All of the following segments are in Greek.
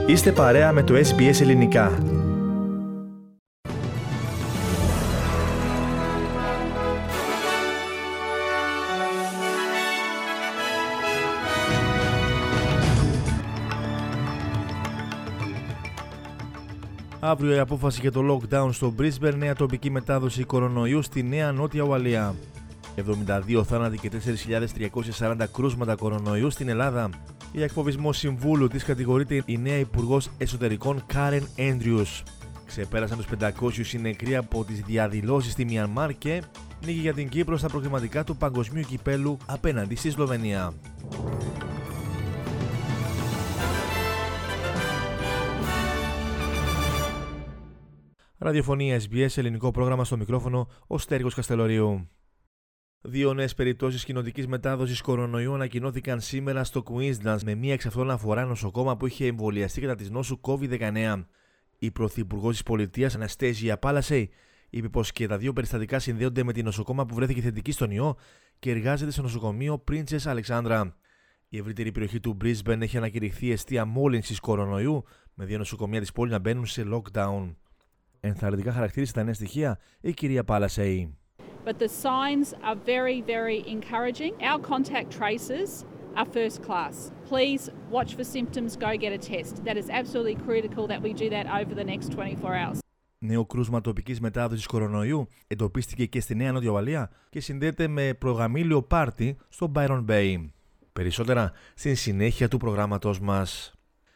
Είστε παρέα με το SBS Ελληνικά. Αύριο η απόφαση για το lockdown στο Brisbane, νέα τοπική μετάδοση κορονοϊού στη Νέα Νότια Ουαλία. 72 θάνατοι και 4.340 κρούσματα κορονοϊού στην Ελλάδα. Για εκφοβισμό συμβούλου της κατηγορείται η νέα Υπουργός Εσωτερικών Karen Andrews. Ξεπέρασαν τους 500 οι νεκροί από τις διαδηλώσεις στη Μιανμάρ και νίκη για την Κύπρο στα προκριματικά του Παγκοσμίου Κυπέλου απέναντι στη Σλοβενία. Ραδιοφωνία SBS, ελληνικό πρόγραμμα, στο μικρόφωνο ο Στέργος Καστελορίου. Δύο νέες περιπτώσεις κοινοτικής μετάδοσης κορονοϊού ανακοινώθηκαν σήμερα στο Queensland, με μία εξ αυτών αφορά νοσοκόμα που είχε εμβολιαστεί κατά της νόσου COVID-19. Η Πρωθυπουργός της Πολιτείας, Anastasia Palaszczuk, είπε πως και τα δύο περιστατικά συνδέονται με την νοσοκόμα που βρέθηκε θετική στον ιό και εργάζεται στο νοσοκομείο Princess Alexandra. Η ευρύτερη περιοχή του Brisbane έχει ανακηρυχθεί εστία μόλυνσης κορονοϊού, με δύο νοσοκομεία της πόλης να μπαίνουν σε lockdown. Ενθαρρυντικά χαρακτήρισε τα νέα στοιχεία η κυρία Palaszczuk. But the signs are very, very encouraging. Our contact tracers are first class. Please watch for symptoms, go get a test. That is absolutely critical that we do that over the next 24 hours. Νέο κρούσμα τοπικής μετάδοσης κορονοϊού εντοπίστηκε και στη Νέα Νότια Ουαλία και συνδέεται με προγαμήλιο πάρτι στο Byron Bay. Περισσότερα στην συνέχεια του προγράμματος μας.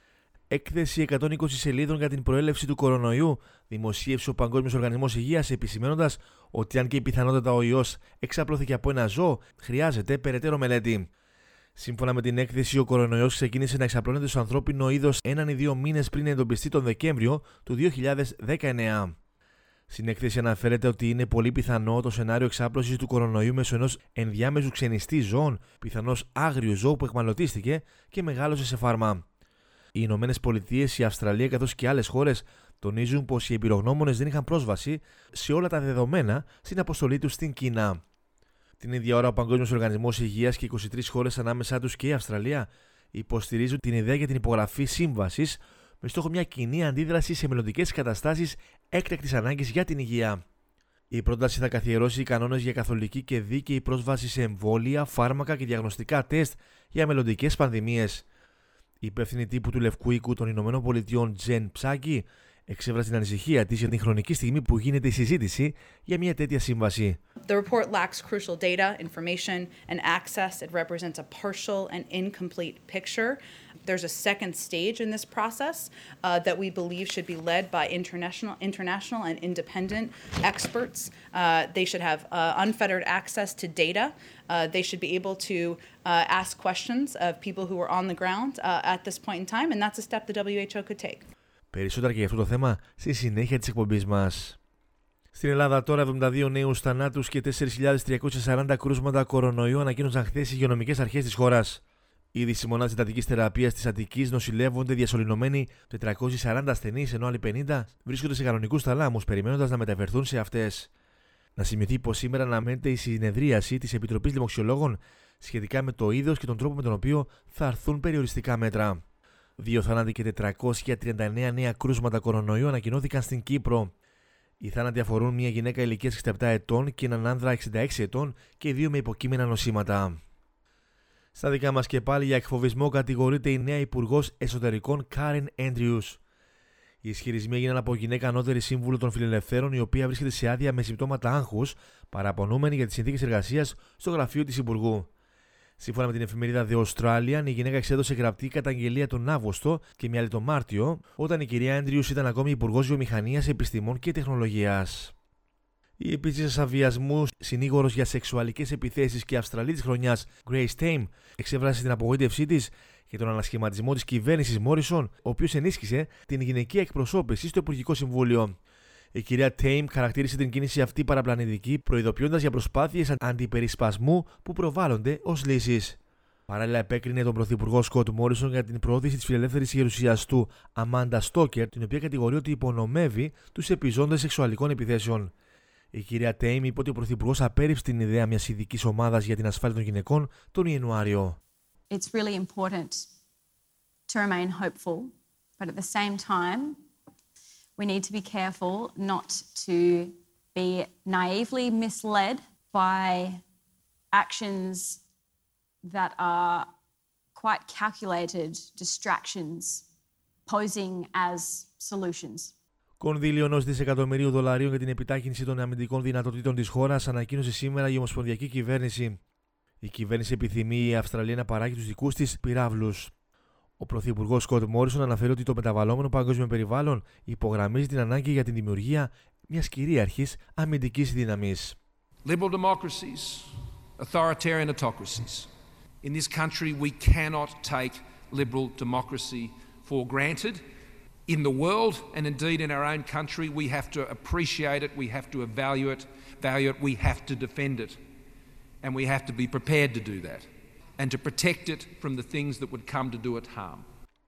Έκθεση 120 σελίδων για την προέλευση του κορονοϊού δημοσίευσε ο Παγκόσμιος Οργανισμός Υγείας, επισημαίνοντας ότι αν και η πιθανότητα ο ιός εξαπλώθηκε από ένα ζώο, χρειάζεται περαιτέρω μελέτη. Σύμφωνα με την έκθεση, ο κορονοϊός ξεκίνησε να εξαπλώνεται στο ανθρώπινο είδος 1 ή 2 μήνες πριν εντοπιστεί τον Δεκέμβριο του 2019. Στην έκθεση αναφέρεται ότι είναι πολύ πιθανό το σενάριο εξάπλωσης του κορονοϊού μέσω ενός ενδιάμεσου ξενιστή ζώων, πιθανώς άγριου ζώου που εχμαλωτίστηκε και μεγάλωσε σε φάρμα. Οι Ηνωμένες Πολιτείες, η Αυστραλία καθώς και άλλες χώρες τονίζουν πως οι εμπειρογνώμονες δεν είχαν πρόσβαση σε όλα τα δεδομένα στην αποστολή τους στην Κίνα. Την ίδια ώρα, ο Παγκόσμιος Οργανισμός Υγείας και 23 χώρες, ανάμεσά τους και η Αυστραλία, υποστηρίζουν την ιδέα για την υπογραφή σύμβασης με στόχο μια κοινή αντίδραση σε μελλοντικές καταστάσεις έκτακτης ανάγκης για την υγεία. Η πρόταση θα καθιερώσει κανόνες για καθολική και δίκαιη πρόσβαση σε εμβόλια, φάρμακα και διαγνωστικά τεστ για μελλοντικές πανδημίες. Η υπεύθυνη τύπου του Λευκού Οίκου των Ηνωμένων Πολιτειών, Τζεν Ψάκη, εξέφρασε την ανησυχία της για την χρονική στιγμή που γίνεται η συζήτηση για μια τέτοια σύμβαση. The report lacks crucial data, information, and access. It represents a partial and incomplete picture. There's a second stage in this process that we believe should be led by international and independent experts. They should have unfettered access to data. They should be able to ask questions of people who are on the ground at this point in time, and that's a step the WHO could take. Περισσότερα και για αυτό το θέμα στη συνέχεια της εκπομπής μας. Στην Ελλάδα τώρα 72 νέους θανάτους και 4.340 κρούσματα κορονοϊού ανακοίνωσαν χθες οι υγειονομικές αρχές της χώρας. Ήδη στις μονάδες εντατικής θεραπείας της Αττικής νοσηλεύονται διασωληνωμένοι 440 ασθενείς, ενώ άλλοι 50 βρίσκονται σε κανονικούς θαλάμους, περιμένοντας να μεταφερθούν σε αυτές. Να σημειωθεί πως σήμερα αναμένεται η συνεδρίαση της Επιτροπής Λοιμοξιολόγων σχετικά με το είδος και τον τρόπο με τον οποίο θα αρθούν περιοριστικά μέτρα. 2 θάνατοι και 439 νέα κρούσματα κορονοϊού ανακοινώθηκαν στην Κύπρο. Οι θάνατοι αφορούν μια γυναίκα ηλικίας 67 ετών και έναν άνδρα 66 ετών και 2 με υποκείμενα νοσήματα. Στα δικά μας και πάλι, για εκφοβισμό κατηγορείται η νέα Υπουργός Εσωτερικών Karen Andrews. Οι ισχυρισμοί έγιναν από γυναίκα ανώτερη σύμβουλο των Φιλελευθέρων, η οποία βρίσκεται σε άδεια με συμπτώματα άγχους, παραπονούμενη για τις συνθήκες εργασίας στο γραφείο της Υπουργού. Σύμφωνα με την εφημερίδα The Australian, η γυναίκα εξέδωσε γραπτή καταγγελία τον Αύγουστο και μια άλλη τον Μάρτιο, όταν η κυρία Andrews ήταν ακόμη Υπουργός Βιομηχανίας, Επιστημών και Τεχνολογίας. Η επίσης αβιασμού συνήγορος για σεξουαλικές επιθέσεις και Αυστραλή της χρονιάς, Grace Tame, εξέφρασε την απογοήτευσή της για τον ανασχηματισμό της κυβέρνησης Μόρισον, ο οποίος ενίσχυσε την γυναικεία εκπροσώπηση στο Υπουργικό Συμβούλιο. Η κυρία Tame χαρακτήρισε την κίνηση αυτή παραπλανητική, προειδοποιώντας για προσπάθειες αντιπερισπασμού που προβάλλονται ως λύσεις. Παράλληλα, επέκρινε τον Πρωθυπουργό Σκοτ Μόρισον για την προώθηση της φιλελεύθερης γερουσιαστού Αμάντα Στόκερ, την οποία κατηγορεί ότι υπονομεύει τους επιζώντες σεξουαλικών επιθέσεων. Η κυρία Tame είπε ότι ο Πρωθυπουργός απέρριψε την ιδέα μιας ειδικής ομάδας για την ασφάλεια των γυναικών τον Ιανουάριο. It's really important to remain hopeful But at the same time, we need to be careful not to be naively misled by actions that are quite calculated distractions posing as solutions. Κονδύλιο $1 δισεκατομμυρίου για την επιτάχυνση των αμυντικών δυνατοτήτων της χώρας ανακοίνωσε σήμερα η Ομοσπονδιακή Κυβέρνηση. Η κυβέρνηση επιθυμεί η Αυστραλία να παράγει τους δικούς της πυράβλους. Ο Πρωθυπουργός Σκοτ Μόρισον αναφέρει ότι το μεταβαλλόμενο παγκόσμιο περιβάλλον υπογραμμίζει την ανάγκη για την δημιουργία μιας κυρίαρχης αμυντικής δύναμης. Liberal democracies, authoritarian autocracies. In this country we cannot take liberal democracy for granted. In the world and indeed in our own country we have to appreciate it, we have to value it, we have to defend it. And we have to be prepared to do that. And to protect it from the things that would come to do it harm.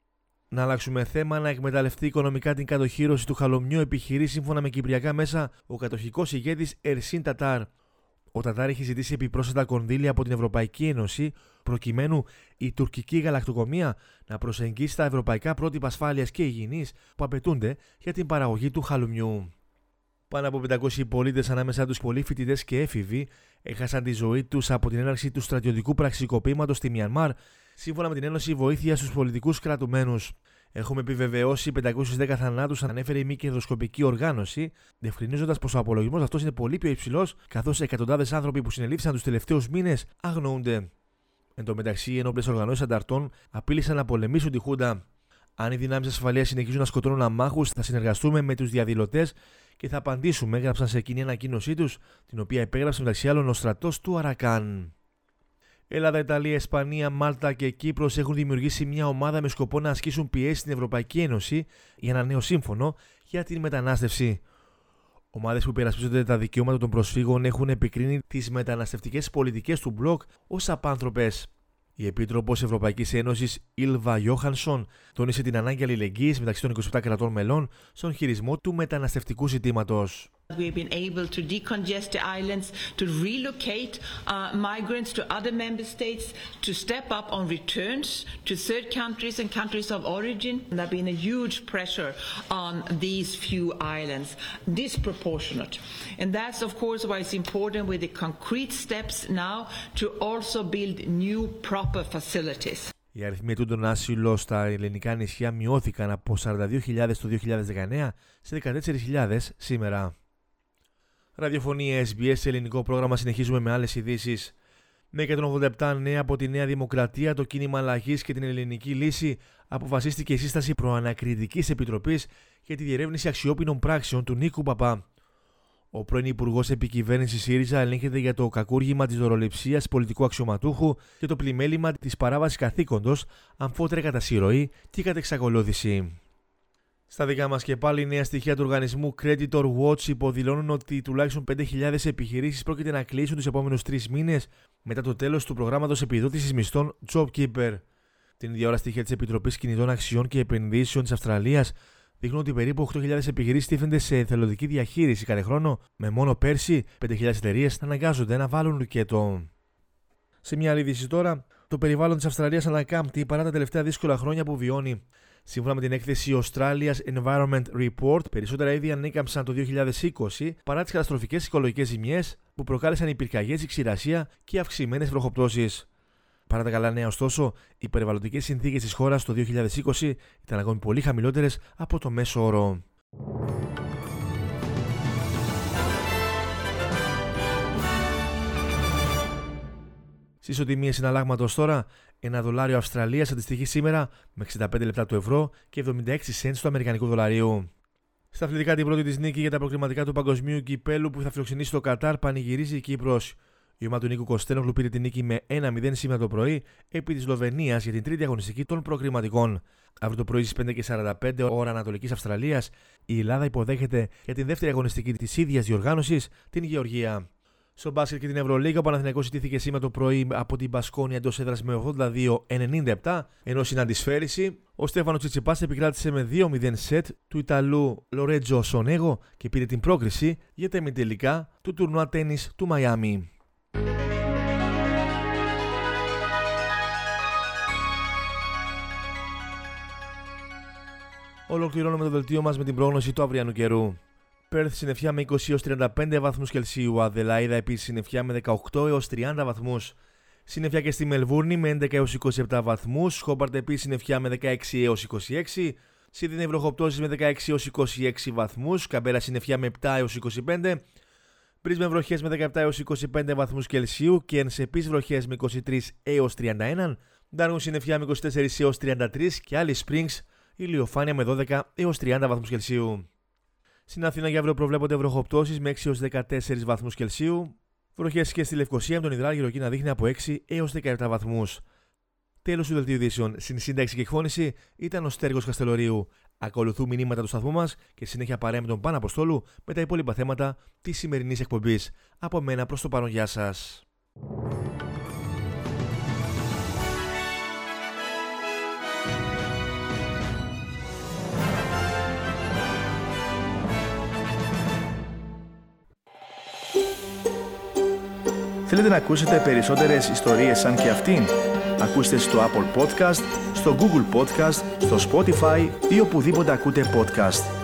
Να αλλάξουμε θέμα, να εκμεταλλευτεί οικονομικά την κατοχύρωση του Χαλομιού επιχειρεί σύμφωνα με κυπριακά μέσα ο κατοχικός ηγέτης Ερσίν Τατάρ. Ο Τατάρ έχει ζητήσει επιπρόσθετα κονδύλια από την Ευρωπαϊκή Ένωση προκειμένου η τουρκική γαλακτοκομεία να προσεγγίσει τα ευρωπαϊκά πρότυπα ασφάλειας και υγιεινής που απαιτούνται για την παραγωγή του χαλουμιού. Πάνω από 500 πολίτες, ανάμεσά τους πολλοί φοιτητές και έφηβοι, έχασαν τη ζωή τους από την έναρξη του στρατιωτικού πραξικοπήματος στη Μιανμάρ, σύμφωνα με την Ένωση Βοήθειας στους Πολιτικούς Κρατουμένους. Έχουμε επιβεβαιώσει 510 θανάτους, ανέφερε η μη κερδοσκοπική οργάνωση, διευκρινίζοντας πως ο απολογισμός αυτός είναι πολύ πιο υψηλός, καθώς εκατοντάδες άνθρωποι που συνελήφθησαν τους τελευταίους μήνες αγνοούνται. Εν τω μεταξύ, οι ενόπλες οργανώσεις ανταρτών απείλησαν να πολεμήσουν τη Χούντα. Αν οι δυνάμεις ασφαλείας συνεχίζουν να σκοτώνουν αμάχους, θα συνεργαστούμε με τους διαδηλωτές και θα απαντήσουμε, έγραψαν σε κοινή ανακοίνωσή τους, την οποία υπέγραψε μεταξύ άλλων ο στρατός του Αρακάν. Ελλάδα, Ιταλία, Ισπανία, Μάλτα και Κύπρος έχουν δημιουργήσει μια ομάδα με σκοπό να ασκήσουν πιέσεις στην Ευρωπαϊκή Ένωση για ένα νέο σύμφωνο για την μετανάστευση. Ομάδες που υπερασπίζονται τα δικαιώματα των προσφύγων έχουν επικρίνει τις μεταναστευτικές πολιτικές του μπλοκ ως απάνθρωπες. Η Επίτροπος Ευρωπαϊκής Ένωσης Ήλβα Γιόχανσον τόνισε την ανάγκη αλληλεγγύης μεταξύ των 27 κρατών μελών στον χειρισμό του μεταναστευτικού ζητήματος. We've been able to decongest the islands, to relocate migrants to other member states, to step up on returns to third countries and countries of origin. There's been a huge pressure on these few islands, disproportionate. And that's of course why it's important with the concrete steps now to also build new proper facilities. Οι αριθμοί ετούντων άσυλο στα ελληνικά νησιά μειώθηκαν από 42.000 το 2019 σε 14.000 σήμερα. Ραδιοφωνία SBS, σε ελληνικό πρόγραμμα, συνεχίζουμε με άλλες ειδήσεις. Με 187 νέα από τη Νέα Δημοκρατία, το Κίνημα Αλλαγής και την Ελληνική Λύση, αποφασίστηκε η σύσταση προανακριτικής επιτροπής για τη διερεύνηση αξιόπινων πράξεων του Νίκου Παπά. Ο πρώην Υπουργός Επικυβέρνησης ΣΥΡΙΖΑ ελέγχεται για το κακούργημα της δωροληψίας πολιτικού αξιωματούχου και το πλημέλημα της παράβασης καθήκοντος, αμφότερη κατά συρροή και κατά εξακολούθηση. Στα δικά μας και πάλι, νέα στοιχεία του οργανισμού Creditor Watch υποδηλώνουν ότι τουλάχιστον 5.000 επιχειρήσεις πρόκειται να κλείσουν τους επόμενους 3 μήνες μετά το τέλος του προγράμματος επιδότησης μισθών JobKeeper. Την ίδια ώρα, στοιχεία της Επιτροπής Κινητών Αξιών και Επενδύσεων της Αυστραλίας δείχνουν ότι περίπου 8.000 επιχειρήσεις τίθενται σε εθελοντική διαχείριση κάθε χρόνο, με μόνο πέρσι 5.000 εταιρείες να αναγκάζονται να βάλουν λουκέτο. Σε μια άλλη είδηση τώρα, το περιβάλλον της Αυστραλίας ανακάμπτει παρά τα τελευταία δύσκολα χρόνια που βιώνει. Σύμφωνα με την έκθεση Australia's Environment Report, περισσότερα είδη ανέκαμψαν το 2020 παρά τις καταστροφικές οικολογικές ζημιές που προκάλεσαν η πυρκαγιές, η ξηρασία και αυξημένες βροχοπτώσεις. Παρά τα καλά νέα, ωστόσο, οι περιβαλλοντικές συνθήκες της χώρας το 2020 ήταν ακόμη πολύ χαμηλότερες από το μέσο όρο. Στις ισοτιμίες συναλλάγματος τώρα, $1 Αυστραλίας αντιστοιχεί σήμερα με 65 λεπτά του ευρώ και 76 cents του αμερικανικού δολαρίου. Στα αθλητικά, την πρώτη της νίκη για τα προκριματικά του παγκοσμίου κυπέλου που θα φιλοξενήσει το Κατάρ πανηγυρίζει η Κύπρος. Η ομάδα του Νίκου Κωστένογλου πήρε την νίκη με 1-0 σήμερα το πρωί επί της Σλοβενίας για την τρίτη αγωνιστική των προκριματικών. Αύριο το πρωί στις 5:45 ώρα Ανατολικής Αυστραλίας, η Ελλάδα υποδέχεται για την δεύτερη αγωνιστική της ίδιας διοργάνωσης την Γεωργία. Στο μπάσκετ και την Ευρωλίγα, ο Παναθηναϊκός ιτήθηκε σήμερα το πρωί από την Μπασκόνια εντός έδρας με 82-97, ενώ στην αντισφαίριση ο Στέφανος Τσιτσιπάς επικράτησε με 2-0 σετ του Ιταλού Λορέτζο Σονέγο και πήρε την πρόκριση για τα ημιτελικά του τουρνουά τένις του Μαϊάμι. Ολοκληρώνουμε το δελτίο μας με την πρόγνωση του αυριανού καιρού. Πέρθ συννεφιά με 20 έως 35 βαθμούς Κελσίου, Αδελαΐδα επίσης συννεφιά με 18 έως 30 βαθμούς. Συννεφιά και στη Μελβούρνη με 11 έως 27 βαθμούς, Χόμπαρτ επίσης συννεφιά με 16 έως 26, Σίδνεϊ βροχοπτώσεις με 16 έως 26 βαθμούς, Καμπέρα συννεφιά με 7 έως 25, Μπρίσμπεν βροχές με 17 έως 25 βαθμούς Κελσίου, Κέρνς επίσης βροχές με 23 έως 31, Ντάργουν συννεφιά με 24 έως 33 και Alice Springs ηλιοφάνεια με 12 έως 30 βαθμούς Κελσίου. Στην Αθήνα για αύριο προβλέπονται βροχοπτώσεις με 6 έως 14 βαθμούς Κελσίου. Βροχές και στη Λευκοσία με τον υδράργυρο εκεί να δείχνει από 6 έως 17 βαθμούς. Τέλος του δελτίου ειδήσεων. Στην σύνταξη και εκφώνηση ήταν ο Στέργος Καστελορίου. Ακολουθούν μηνύματα του σταθμού μας και συνέχεια παρέα με τον Πάνο Αποστόλου με τα υπόλοιπα θέματα της σημερινής εκπομπής. Από μένα προς το παρόν, γεια σας. Θέλετε να ακούσετε περισσότερες ιστορίες σαν και αυτήν? Ακούστε στο Apple Podcast, στο Google Podcast, στο Spotify ή οπουδήποτε ακούτε podcast.